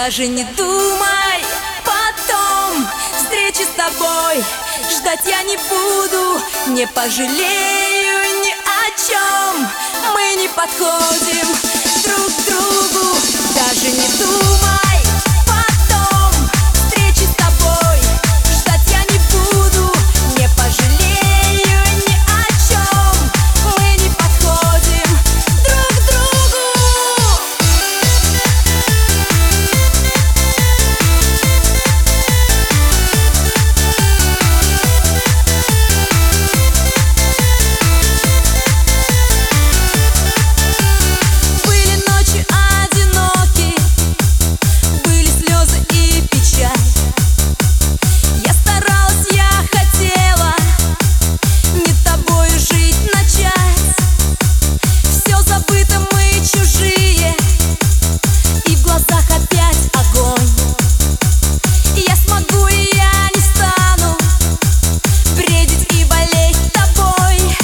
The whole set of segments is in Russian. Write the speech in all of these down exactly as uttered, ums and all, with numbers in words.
Даже не думай потом встречи с тобой. Ждать я не буду, не пожалею ни о чем. Мы не подходим друг к другу. Даже не думай потом встречи с тобой. Ждать я не буду, не пожалею ни о чем. Мы не подходим друг к другу. Были ночи одиноки, были слезы и печаль. Я старалась, я хотела не тобою жить начать. Все забыто, мы чужие, и в глазах опять огонь. Я смогу, и я не стану бредить и болеть тобой.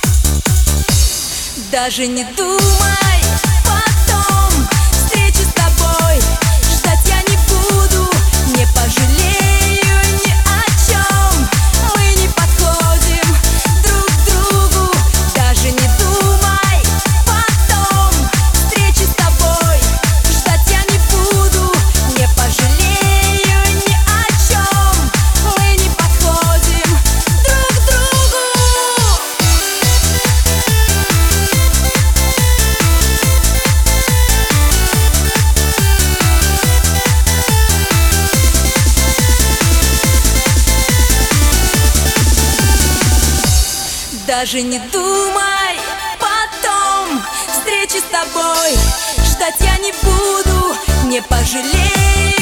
Даже не думай потом встречи с тобой. Ждать я не буду, не пожалею ни о чем. Мы не подходим друг к другу. Даже не думай потом встречи с тобой. Ждать я не буду, не пожалею ни о чем. Мы не подходим друг к другу. Даже не думай потом встречи с тобой. Ждать я не буду, не пожалею